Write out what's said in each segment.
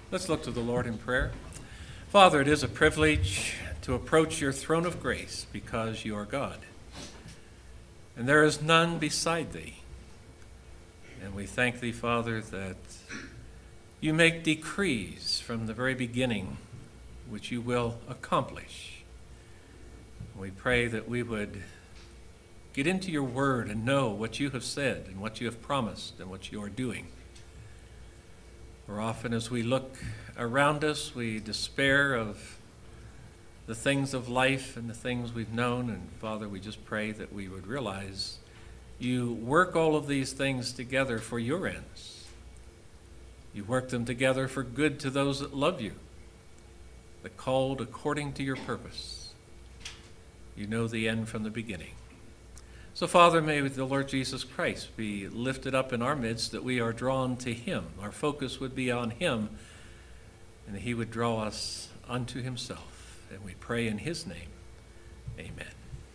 Let's look to the Lord in prayer. Father, it is a privilege to approach your throne of grace because you are God. And there is none beside thee. And we thank thee, Father, that you make decrees from the very beginning which you will accomplish. We pray that we would get into your word and know what you have said and what you have promised and what you are doing. For often as we look around us, we despair of the things of life and the things we've known. And Father, we just pray that we would realize you work all of these things together for your ends. You work them together for good to those that love you, the called according to your purpose. You know the end from the beginning. So, Father, may the Lord Jesus Christ be lifted up in our midst, that we are drawn to him. Our focus would be on him, and he would draw us unto himself. And we pray in his name. Amen.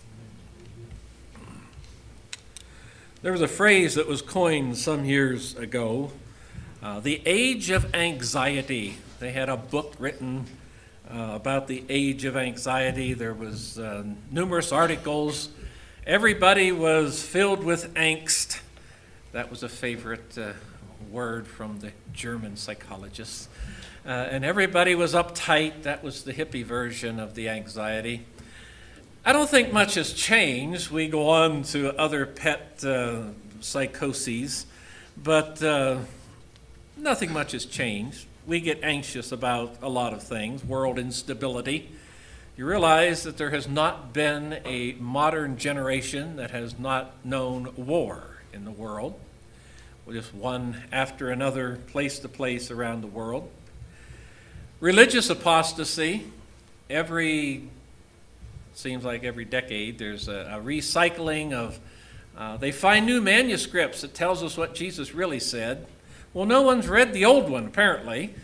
There was a phrase that was coined some years ago, the age of anxiety. They had a book written about the age of anxiety. There was numerous articles. Everybody was filled with angst. That was a favorite word from the German psychologists. And everybody was uptight. That was the hippie version of the anxiety. I don't think much has changed. We go on to other pet psychoses, but nothing much has changed. We get anxious about a lot of things, world instability. You realize that there has not been a modern generation that has not known war in the world. We're just one after another, place to place around the world. Religious apostasy. Seems like every decade there's a recycling of, they find new manuscripts that tells us what Jesus really said. Well, no one's read the old one, apparently.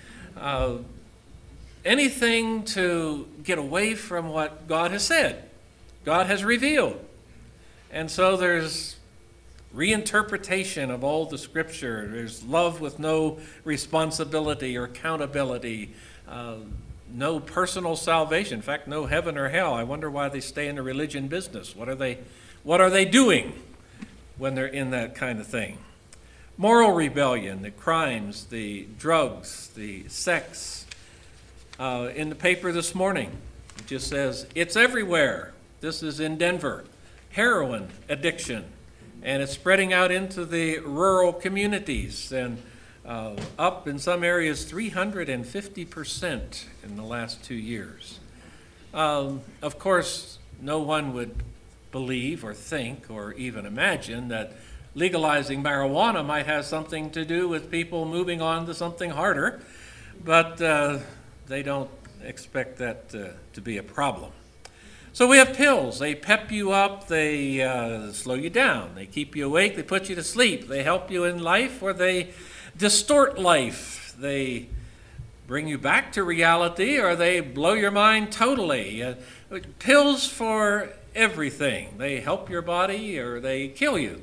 Anything to get away from what God has said, God has revealed. And so there's reinterpretation of all the scripture. There's love with no responsibility or accountability, no personal salvation. In fact, no heaven or hell. I wonder why they stay in the religion business. What are they doing when they're in that kind of thing? Moral rebellion, the crimes, the drugs, the sex. In the paper this morning, it just says, it's everywhere. This is in Denver. Heroin addiction. And it's spreading out into the rural communities. And up in some areas 350% in the last 2 years. Of course, no one would believe or think or even imagine that legalizing marijuana might have something to do with people moving on to something harder, but they don't expect that to be a problem. So we have pills. They pep you up, they slow you down, they keep you awake, they put you to sleep, they help you in life, or they distort life. They bring you back to reality, or they blow your mind totally. Pills for everything. They help your body or they kill you.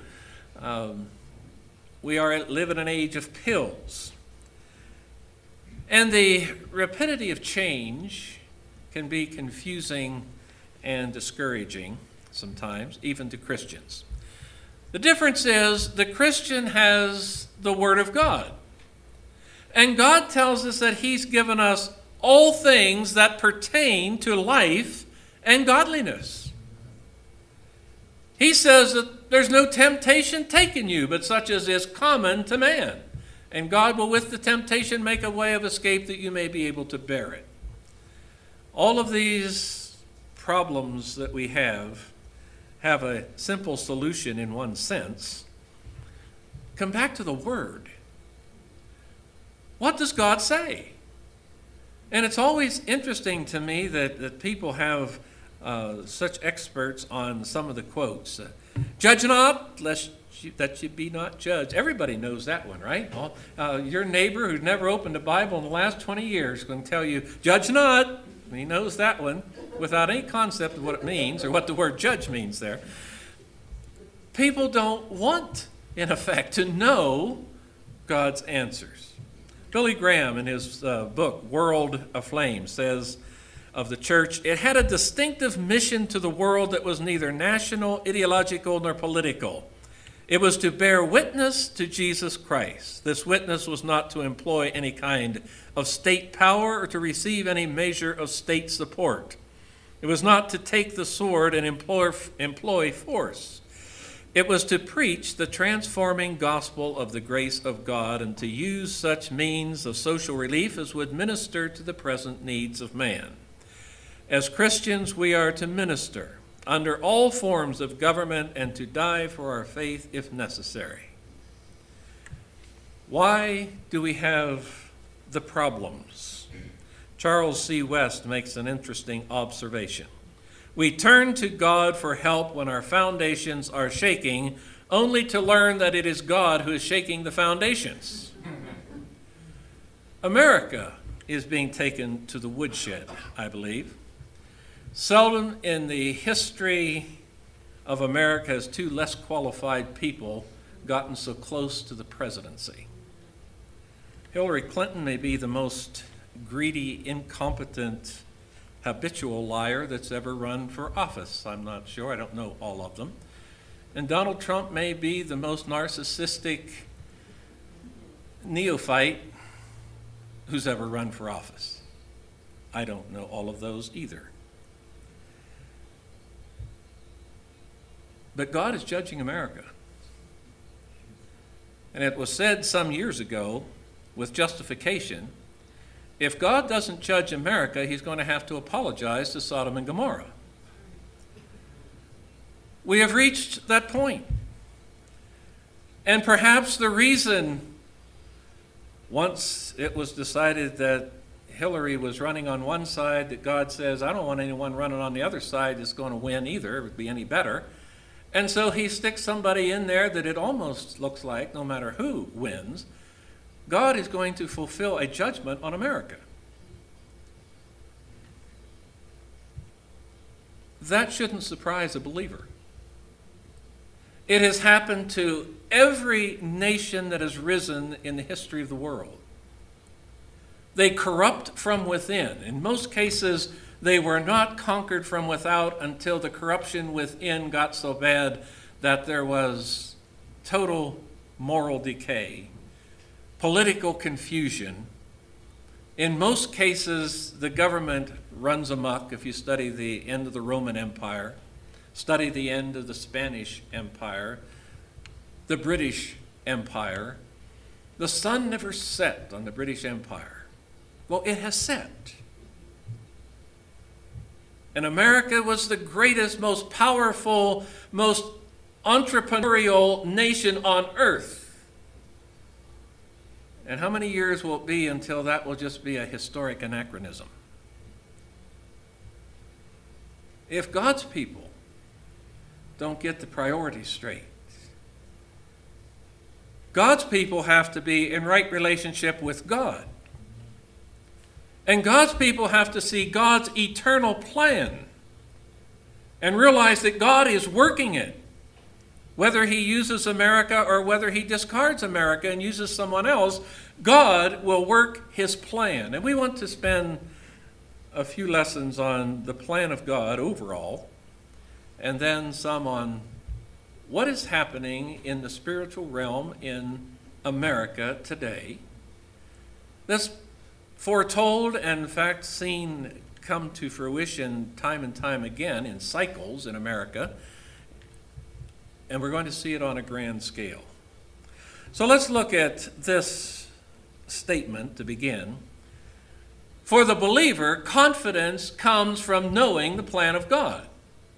We live in an age of pills. And the rapidity of change can be confusing and discouraging sometimes, even to Christians. The difference is the Christian has the Word of God. And God tells us that he's given us all things that pertain to life and godliness. He says that there's no temptation taken you, but such as is common to man. And God will with the temptation make a way of escape that you may be able to bear it. All of these problems that we have a simple solution in one sense. Come back to the Word. What does God say? And it's always interesting to me that people have such experts on some of the quotes. Judge not, lest that you be not judged. Everybody knows that one, right? Your neighbor who's never opened a Bible in the last 20 years is going to tell you, judge not. He knows that one without any concept of what it means or what the word judge means there. People don't want, in effect, to know God's answers. Billy Graham, in his book, World Aflame, says of the church, it had a distinctive mission to the world that was neither national, ideological, nor political. It was to bear witness to Jesus Christ. This witness was not to employ any kind of state power or to receive any measure of state support. It was not to take the sword and employ force. It was to preach the transforming gospel of the grace of God and to use such means of social relief as would minister to the present needs of man. As Christians, we are to minister under all forms of government and to die for our faith if necessary. Why do we have the problems? Charles C. West makes an interesting observation. We turn to God for help when our foundations are shaking, only to learn that it is God who is shaking the foundations. America is being taken to the woodshed, I believe. Seldom in the history of America has two less qualified people gotten so close to the presidency. Hillary Clinton may be the most greedy, incompetent, habitual liar that's ever run for office. I'm not sure. I don't know all of them. And Donald Trump may be the most narcissistic neophyte who's ever run for office. I don't know all of those either. But God is judging America. And it was said some years ago, with justification, if God doesn't judge America, he's going to have to apologize to Sodom and Gomorrah. We have reached that point. And perhaps the reason, once it was decided that Hillary was running on one side, that God says, I don't want anyone running on the other side that's going to win either, it would be any better. And so he sticks somebody in there that it almost looks like, no matter who wins, God is going to fulfill a judgment on America. That shouldn't surprise a believer. It has happened to every nation that has risen in the history of the world. They corrupt from within. In most cases, they were not conquered from without until the corruption within got so bad that there was total moral decay, political confusion. In most cases, the government runs amok. If you study the end of the Roman Empire, study the end of the Spanish Empire, the British Empire, the sun never set on the British Empire. Well, it has set. And America was the greatest, most powerful, most entrepreneurial nation on earth. And how many years will it be until that will just be a historic anachronism? If God's people don't get the priorities straight, God's people have to be in right relationship with God. And God's people have to see God's eternal plan and realize that God is working it. Whether he uses America or whether he discards America and uses someone else, God will work his plan. And we want to spend a few lessons on the plan of God overall, and then some on what is happening in the spiritual realm in America today. That's foretold and in fact seen come to fruition time and time again in cycles in America. And we're going to see it on a grand scale. So let's look at this statement to begin. For the believer, confidence comes from knowing the plan of God.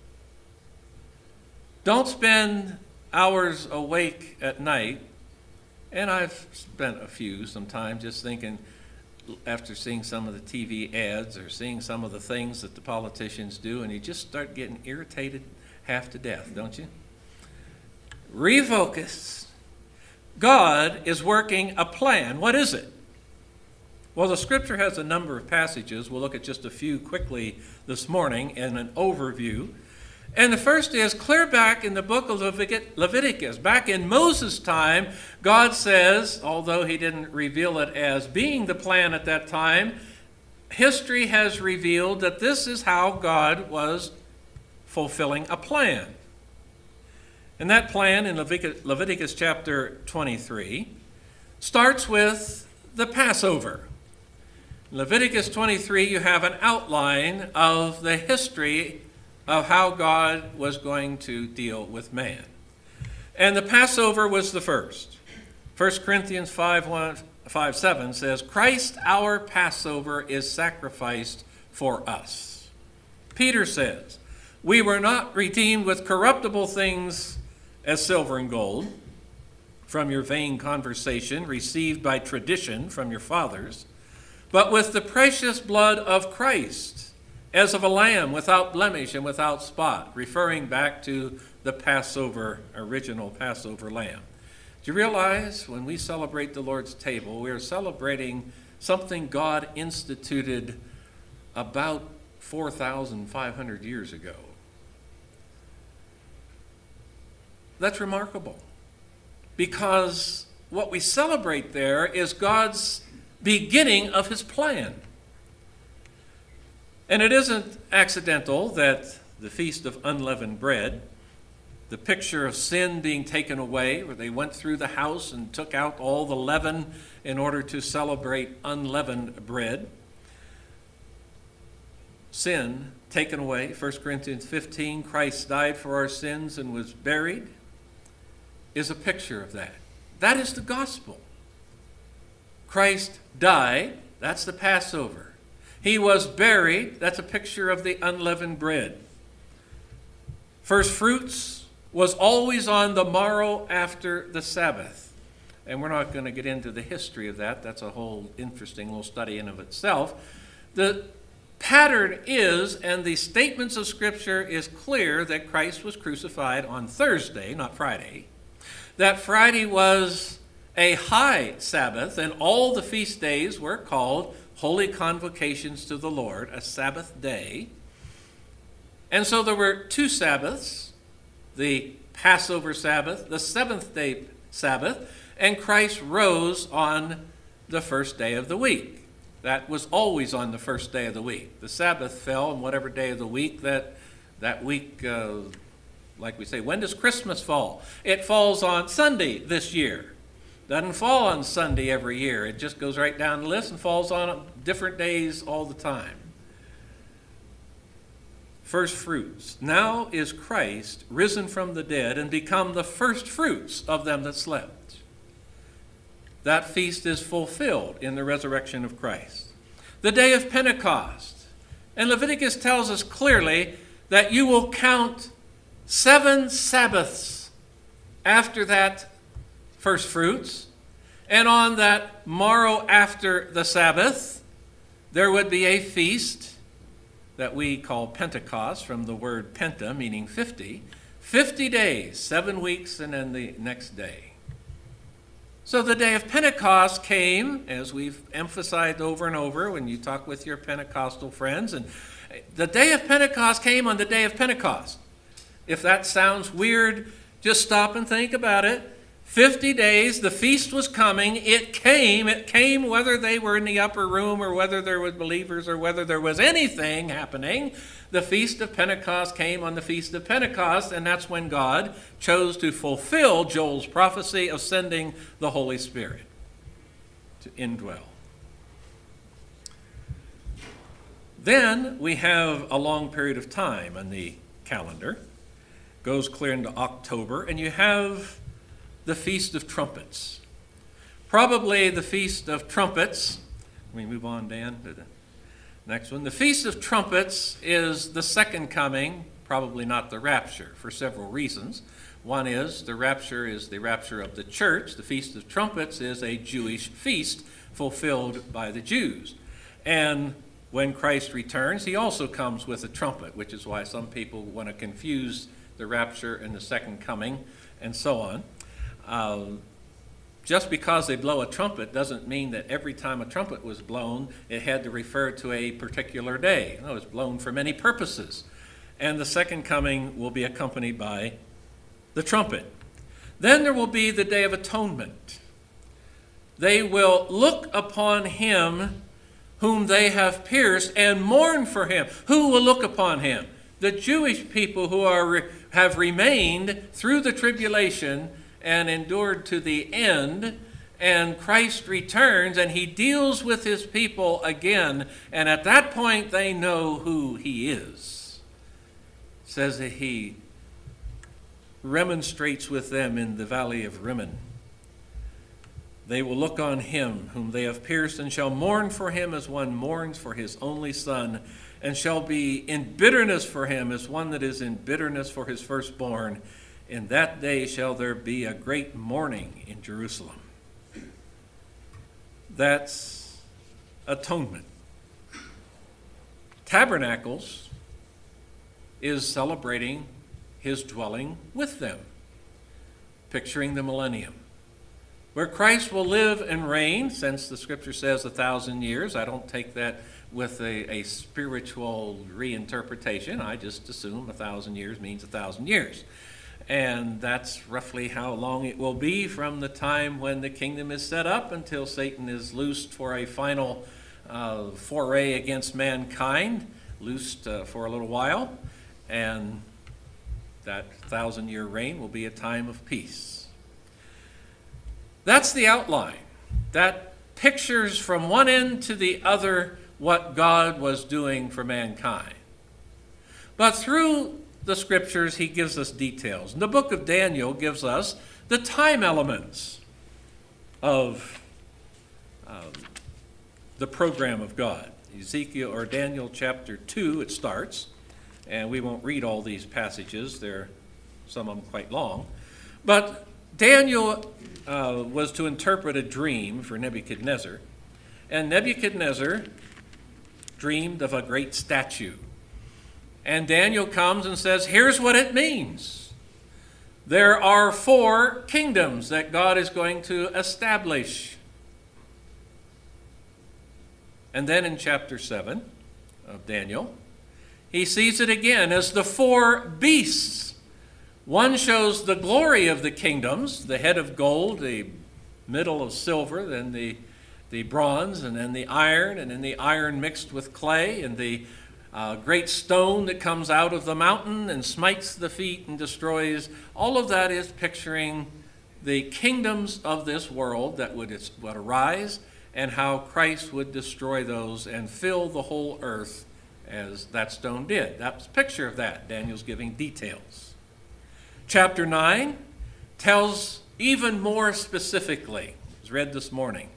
Don't spend hours awake at night, and I've spent a few sometimes just thinking, after seeing some of the TV ads or seeing some of the things that the politicians do, and you just start getting irritated half to death, don't you? Refocus. God is working a plan. What is it? Well, the scripture has a number of passages. We'll look at just a few quickly this morning in an overview. And the first is clear back in the book of Leviticus. Back in Moses' time, God says, although he didn't reveal it as being the plan at that time, history has revealed that this is how God was fulfilling a plan. And that plan in Leviticus chapter 23 starts with the Passover. In Leviticus 23, you have an outline of the history of how God was going to deal with man. And the Passover was the first. 1 Corinthians 5:7 says, Christ our Passover is sacrificed for us. Peter says, we were not redeemed with corruptible things as silver and gold from your vain conversation received by tradition from your fathers, but with the precious blood of Christ, as of a lamb without blemish and without spot, referring back to the Passover, original Passover lamb. Do you realize when we celebrate the Lord's table, we are celebrating something God instituted about 4,500 years ago? That's remarkable, because what we celebrate there is God's beginning of his plan. And it isn't accidental that the Feast of Unleavened Bread, the picture of sin being taken away, where they went through the house and took out all the leaven in order to celebrate unleavened bread. Sin taken away, 1 Corinthians 15, Christ died for our sins and was buried, is a picture of that. That is the gospel. Christ died, that's the Passover. He was buried, that's a picture of the unleavened bread. First fruits was always on the morrow after the Sabbath. And we're not going to get into the history of that. That's a whole interesting little study in of itself. The pattern is, and the statements of Scripture is clear, that Christ was crucified on Thursday, not Friday. That Friday was a high Sabbath, and all the feast days were called holy convocations to the Lord, a Sabbath day. And so there were two Sabbaths, the Passover Sabbath, the seventh-day Sabbath, and Christ rose on the first day of the week. That was always on the first day of the week. The Sabbath fell on whatever day of the week that week, like we say, when does Christmas fall? It falls on Sunday this year. Doesn't fall on Sunday every year. It just goes right down the list and falls on different days all the time. First fruits. Now is Christ risen from the dead and become the first fruits of them that slept. That feast is fulfilled in the resurrection of Christ. The day of Pentecost. And Leviticus tells us clearly that you will count 7 Sabbaths after that first fruits, and on that morrow after the Sabbath, there would be a feast that we call Pentecost, from the word penta, meaning 50. 50 days, 7 weeks, and then the next day. So the day of Pentecost came, as we've emphasized over and over when you talk with your Pentecostal friends, and the day of Pentecost came on the day of Pentecost. If that sounds weird, just stop and think about it. 50 days, the feast was coming. It came whether they were in the upper room or whether there was believers or whether there was anything happening. The Feast of Pentecost came on the Feast of Pentecost, and that's when God chose to fulfill Joel's prophecy of sending the Holy Spirit to indwell. Then we have a long period of time on the calendar. Goes clear into October, and you have the Feast of Trumpets. Probably the Feast of Trumpets. Can we move on, Dan, to the next one? The Feast of Trumpets is the second coming, probably not the rapture, for several reasons. One is the rapture of the church. The Feast of Trumpets is a Jewish feast fulfilled by the Jews. And when Christ returns, he also comes with a trumpet, which is why some people want to confuse the rapture and the second coming and so on. Just because they blow a trumpet doesn't mean that every time a trumpet was blown, it had to refer to a particular day. No, it's blown for many purposes. and the second coming will be accompanied by the trumpet. Then there will be the Day of Atonement. They will look upon him whom they have pierced and mourn for him. Who will look upon him? The Jewish people who have remained through the tribulation and endured to the end. And Christ returns and he deals with his people again. And at that point they know who he is. It says that he remonstrates with them in the valley of Rimmon. They will look on him whom they have pierced and shall mourn for him as one mourns for his only son, and shall be in bitterness for him as one that is in bitterness for his firstborn. In that day shall there be a great mourning in Jerusalem. That's atonement. Tabernacles is celebrating his dwelling with them, picturing the millennium, where Christ will live and reign, since the scripture says 1,000 years. I don't take that with a spiritual reinterpretation. I just assume 1,000 years means 1,000 years. And that's roughly how long it will be from the time when the kingdom is set up until Satan is loosed for a final foray against mankind, loosed for a little while. And that 1,000-year reign will be a time of peace. That's the outline. That pictures from one end to the other what God was doing for mankind. But through the scriptures, he gives us details. And the book of Daniel gives us the time elements of the program of God. Ezekiel or Daniel chapter 2, it starts. And we won't read all these passages. They're some of them quite long. But Daniel was to interpret a dream for Nebuchadnezzar. And Nebuchadnezzar dreamed of a great statue. And Daniel comes and says, here's what it means. There are 4 kingdoms that God is going to establish. And then in chapter 7 of Daniel, he sees it again as the 4 beasts. One shows the glory of the kingdoms, the head of gold, the middle of silver, then the bronze, and then the iron, and then the iron mixed with clay, and the great stone that comes out of the mountain and smites the feet and destroys. All of that is picturing the kingdoms of this world that would arise, and how Christ would destroy those and fill the whole earth as that stone did. That's a picture of that. Daniel's giving details. Chapter 9 tells even more specifically, it was read this morning,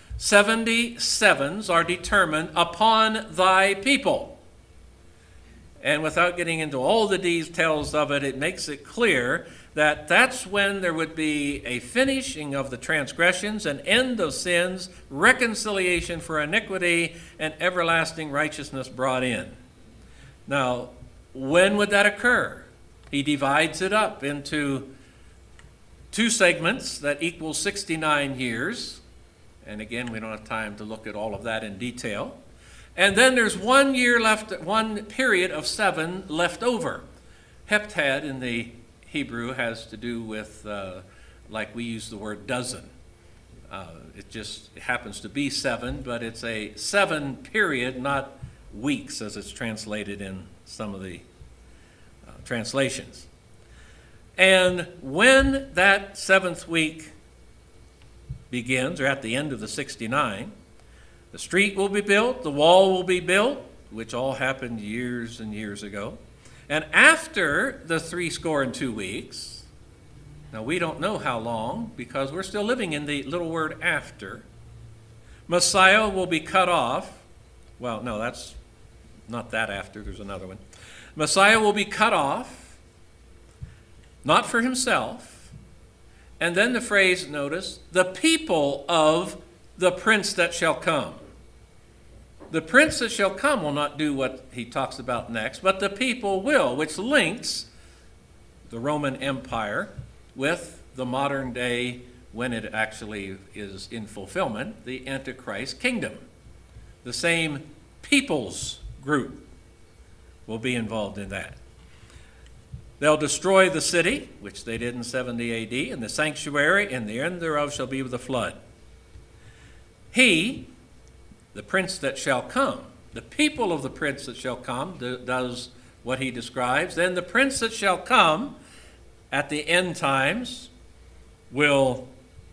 77s are determined upon thy people. And without getting into all the details of it, it makes it clear that that's when there would be a finishing of the transgressions, an end of sins, reconciliation for iniquity, and everlasting righteousness brought in. Now, when would that occur? He divides it up into 2 segments that equal 69 years. And again, we don't have time to look at all of that in detail. And then there's 1 year left, 1 period of 7 left over. Heptad in the Hebrew has to do with, like we use the word dozen. It happens to be 7, but it's a 7 period, not weeks as it's translated in some of the translations. And when that 7th week begins, or at the end of the 69, the street will be built, the wall will be built, which all happened years and years ago. And after the 62 weeks, now we don't know how long because we're still living in the little word after, Messiah will be cut off. Well, no, that's not that after, there's another one. Messiah will be cut off, not for himself. And then the phrase, notice, the people of the prince that shall come. The prince that shall come will not do what he talks about next, but the people will, which links the Roman Empire with the modern day, when it actually is in fulfillment, the Antichrist kingdom. The same people's group will be involved in that. They'll destroy the city, which they did in 70 AD, and the sanctuary, and the end thereof shall be with a flood. He, the prince that shall come, the people of the prince that shall come, does what he describes. Then the prince that shall come at the end times will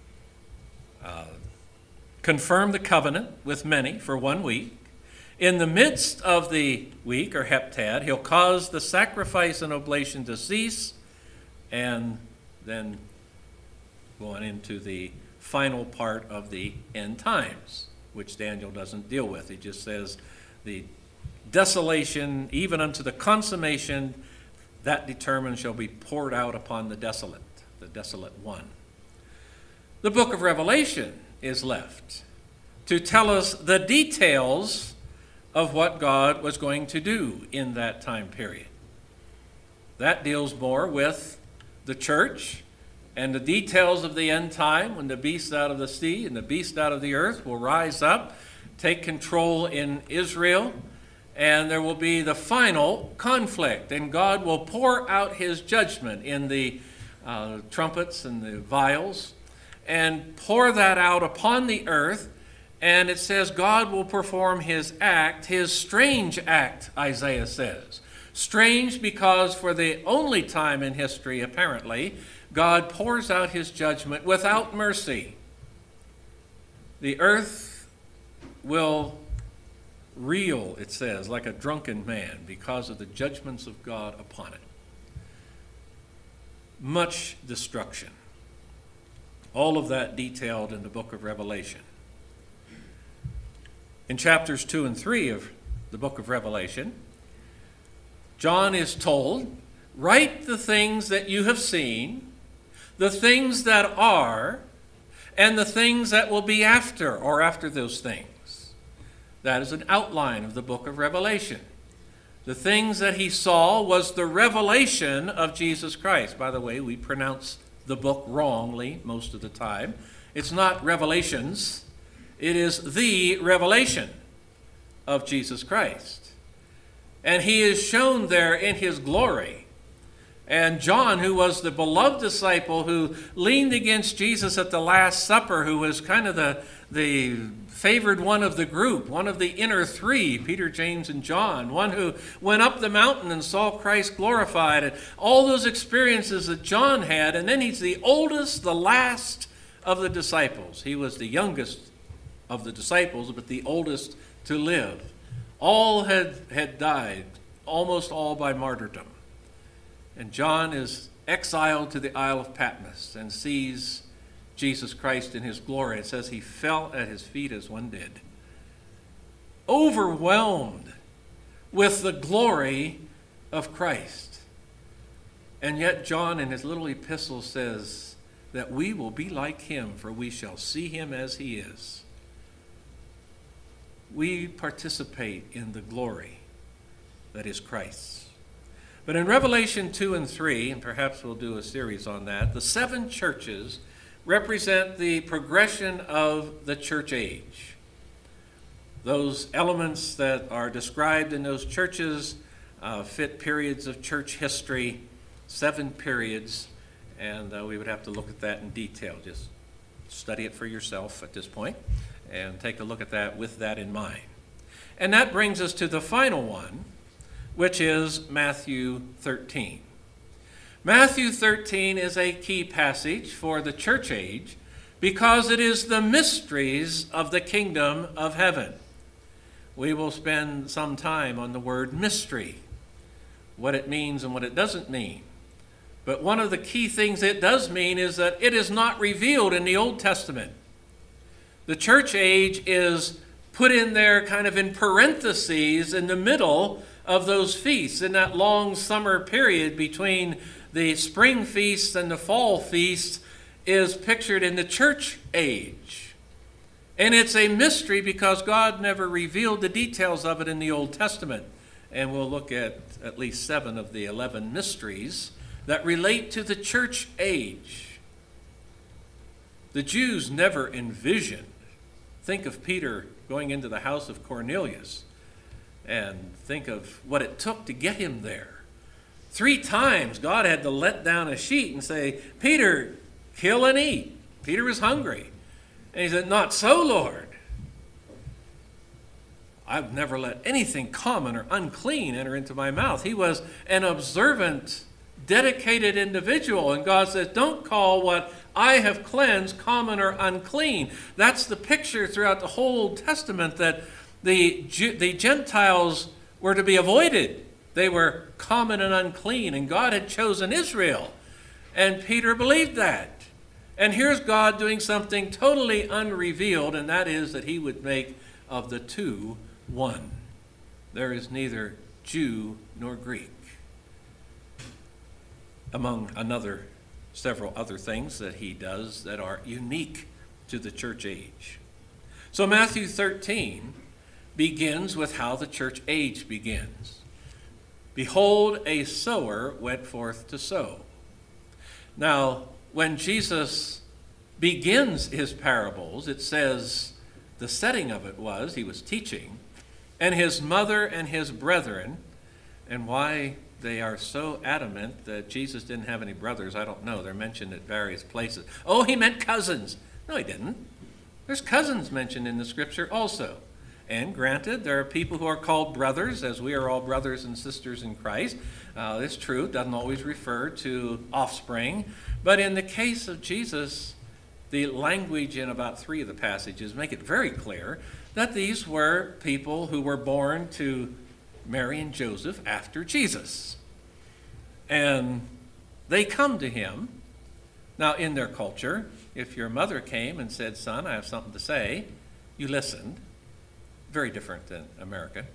confirm the covenant with many for 1 week. In the midst of the week, or heptad, he'll cause the sacrifice and oblation to cease, and then going into the final part of the end times, which Daniel doesn't deal with. He just says the desolation, even unto the consummation, that determined shall be poured out upon the desolate one. The book of Revelation is left to tell us the details of what God was going to do in that time period. That deals more with the church and the details of the end time, when the beast out of the sea and the beast out of the earth will rise up, take control in Israel, and there will be the final conflict, and God will pour out his judgment in the trumpets and the vials, and pour that out upon the earth. And it says God will perform his act, his strange act, Isaiah says. Strange because for the only time in history, apparently, God pours out his judgment without mercy. The earth will reel, it says, like a drunken man because of the judgments of God upon it. Much destruction. All of that detailed in the book of Revelation. In chapters 2 and 3 of the book of Revelation, John is told, write the things that you have seen, the things that are, and the things that will be after, or after those things. That is an outline of the book of Revelation. The things that he saw was the revelation of Jesus Christ. By the way, we pronounce the book wrongly most of the time. It's not Revelations. It is the revelation of Jesus Christ. And he is shown there in his glory. And John, who was the beloved disciple who leaned against Jesus at the Last Supper, who was kind of the favored one of the group, one of the inner three, Peter, James, and John, one who went up the mountain and saw Christ glorified, and all those experiences that John had. And then he's the oldest, the last of the disciples. He was the youngest of the disciples, but the oldest to live. All had died, almost all by martyrdom. And John is exiled to the Isle of Patmos and sees Jesus Christ in his glory. It says he fell at his feet as one dead, overwhelmed with the glory of Christ. And yet John in his little epistle says that we will be like him, for we shall see him as he is. We participate in the glory that is Christ's. But in Revelation 2 and 3, and perhaps we'll do a series on that, the 7 churches represent the progression of the church age. Those elements that are described in those churches fit periods of church history, 7 periods, and we would have to look at that in detail. Just study it for yourself at this point and take a look at that with that in mind. And that brings us to the final one, which is Matthew 13. Matthew 13 is a key passage for the church age because it is the mysteries of the kingdom of heaven. We will spend some time on the word mystery, what it means and what it doesn't mean. But one of the key things it does mean is that it is not revealed in the Old Testament. The church age is put in there kind of in parentheses in the middle of those feasts, in that long summer period between the spring feasts and the fall feasts, is pictured in the church age. And it's a mystery because God never revealed the details of it in the Old Testament. And we'll look at least 7 of the 11 mysteries that relate to the church age. The Jews never envisioned. Think of Peter going into the house of Cornelius, and think of what it took to get him there. 3 times God had to let down a sheet and say, Peter, kill and eat. Peter was hungry. And he said, not so, Lord. I've never let anything common or unclean enter into my mouth. He was an observant, dedicated individual. And God says, don't call what I have cleansed common or unclean. That's the picture throughout the whole Old Testament, that the Gentiles were to be avoided. They were common and unclean, and God had chosen Israel. And Peter believed that. And here's God doing something totally unrevealed, and that is that he would make of the two one. There is neither Jew nor Greek. Among several other things that he does that are unique to the church age. So Matthew 13 begins with how the church age begins. Behold, a sower went forth to sow. Now, when Jesus begins his parables, it says the setting of it was he was teaching, and his mother and his brethren, and why they are so adamant that Jesus didn't have any brothers, I don't know. They're mentioned at various places. Oh, he meant cousins. No, he didn't. There's cousins mentioned in the scripture also. And granted, there are people who are called brothers, as we are all brothers and sisters in Christ. It's true, doesn't always refer to offspring. But in the case of Jesus, the language in about 3 of the passages make it very clear that these were people who were born to Mary and Joseph after Jesus. And they come to him. Now, in their culture, if your mother came and said, son, I have something to say, you listened. Very different than America.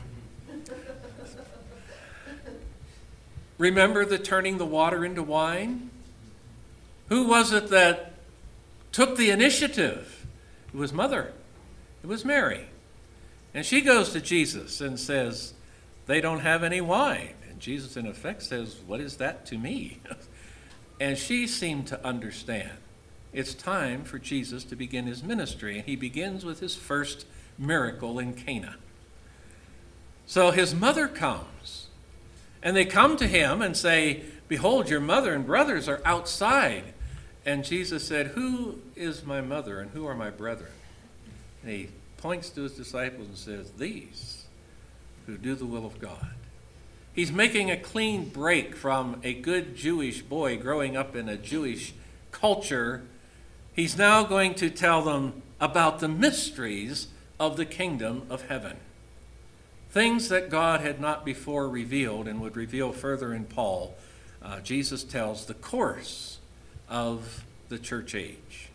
Remember the turning the water into wine? Who was it that took the initiative? It was mother. It was Mary. And she goes to Jesus and says, they don't have any wine. And Jesus, in effect, says, what is that to me? And she seemed to understand. It's time for Jesus to begin his ministry. And he begins with his first miracle in Cana. So his mother comes, and they come to him and say, behold, your mother and brothers are outside. And Jesus said, who is my mother and who are my brethren? And he points to his disciples and says, these who do the will of God. He's making a clean break from a good Jewish boy growing up in a Jewish culture. He's now going to tell them about the mysteries of the kingdom of heaven. Things that God had not before revealed and would reveal further in Paul. Jesus tells the course of the church age.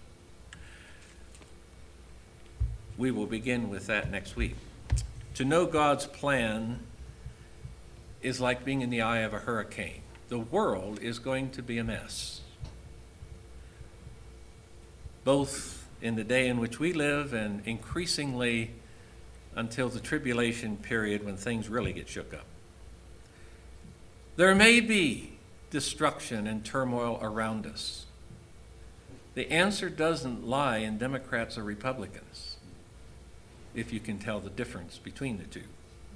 We will begin with that next week. To know God's plan is like being in the eye of a hurricane. The world is going to be a mess, both in the day in which we live and increasingly until the tribulation period when things really get shook up. There may be destruction and turmoil around us. The answer doesn't lie in Democrats or Republicans, if you can tell the difference between the two.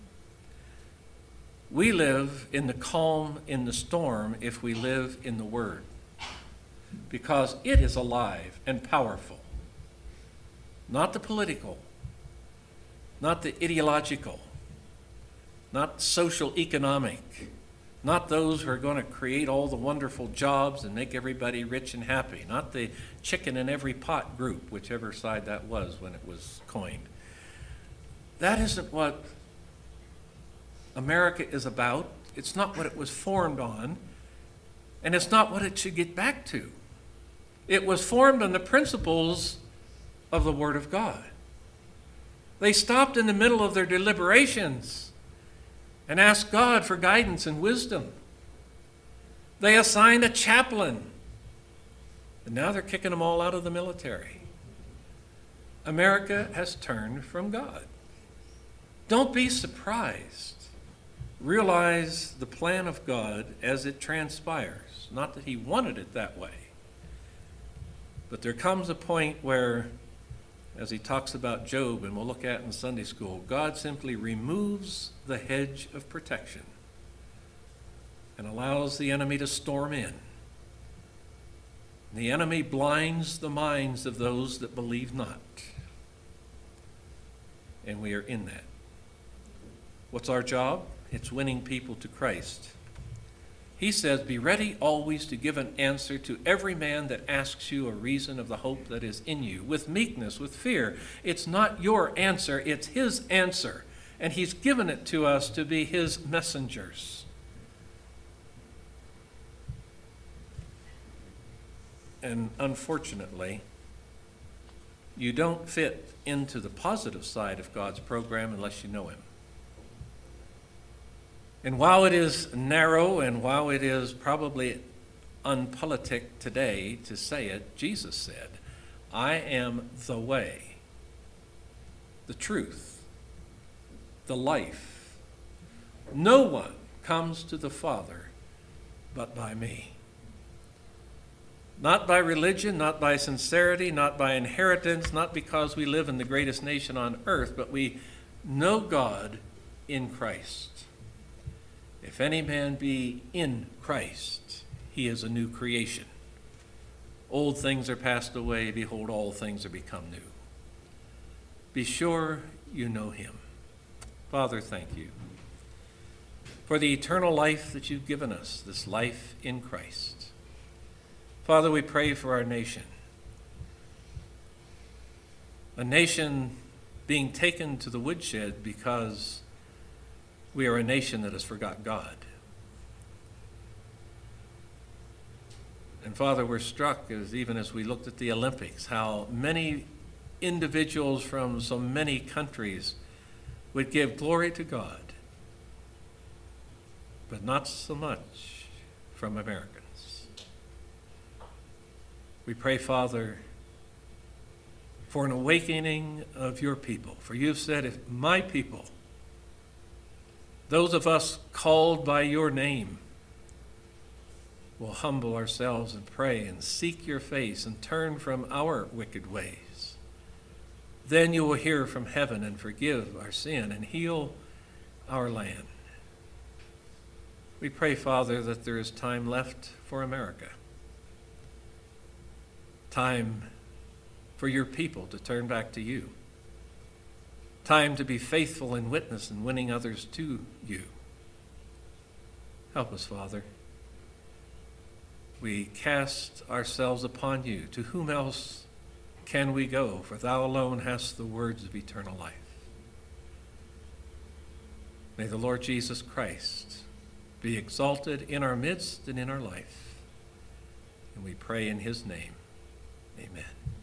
We live in the calm in the storm if we live in the Word, because it is alive and powerful. Not the political, not the ideological, not social economic, not those who are going to create all the wonderful jobs and make everybody rich and happy, not the chicken in every pot group, whichever side that was when it was coined. That isn't what America is about. It's not what it was formed on, and it's not what it should get back to. It was formed on the principles of the Word of God. They stopped in the middle of their deliberations and asked God for guidance and wisdom. They assigned a chaplain, and now they're kicking them all out of the military. America has turned from God. Don't be surprised. Realize the plan of God as it transpires. Not that he wanted it that way. But there comes a point where, as he talks about Job, and we'll look at in Sunday school, God simply removes the hedge of protection. and allows the enemy to storm in. The enemy blinds the minds of those that believe not. And we are in that. What's our job? It's winning people to Christ. He says, be ready always to give an answer to every man that asks you a reason of the hope that is in you, with meekness, with fear. It's not your answer, it's his answer. And he's given it to us to be his messengers. And unfortunately, you don't fit into the positive side of God's program unless you know him. And while it is narrow and while it is probably unpolitic today to say it, Jesus said, I am the way, the truth, the life. No one comes to the Father but by me. Not by religion, not by sincerity, not by inheritance, not because we live in the greatest nation on earth, but we know God in Christ. If any man be in Christ, he is a new creation. Old things are passed away, behold, all things are become new. Be sure you know him. Father, thank you for the eternal life that you've given us, this life in Christ. Father, we pray for our nation. A nation being taken to the woodshed because we are a nation that has forgot God. And Father, we're struck, even as we looked at the Olympics, how many individuals from so many countries would give glory to God, but not so much from Americans. We pray, Father, for an awakening of your people. For you've said, if my people, those of us called by your name, will humble ourselves and pray and seek your face and turn from our wicked ways, then you will hear from heaven and forgive our sin and heal our land. We pray, Father, that there is time left for America. Time for your people to turn back to you. Time to be faithful in witness and winning others to you. Help us, Father. We cast ourselves upon you. To whom else can we go? For thou alone hast the words of eternal life. May the Lord Jesus Christ be exalted in our midst and in our life. And we pray in his name. Amen.